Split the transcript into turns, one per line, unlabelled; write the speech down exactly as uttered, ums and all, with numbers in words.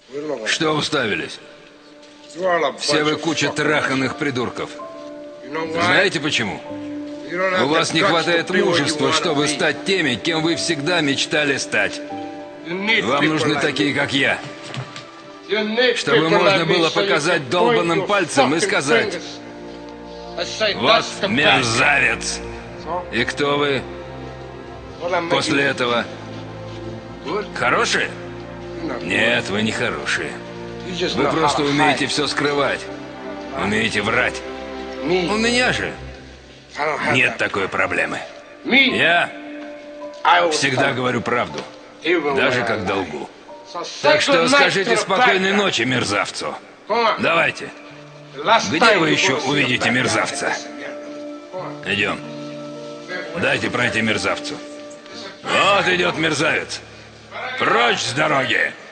Что уставились? Все вы куча траханных придурков. Знаете почему? У вас не хватает мужества, чтобы стать теми, кем вы всегда мечтали стать. Вам нужны такие, как я. Чтобы можно было показать долбаным пальцем и сказать: вот мерзавец. И кто вы после этого? Хорошие? Нет, вы не хорошие. Вы просто умеете все скрывать. Умеете врать. У меня же нет такой проблемы. Я всегда говорю правду, даже когда лгу. Так что скажите спокойной ночи мерзавцу. Давайте. Где вы еще увидите мерзавца? Идем. Дайте пройти мерзавцу. Вот идет мерзавец. Прочь с дороги!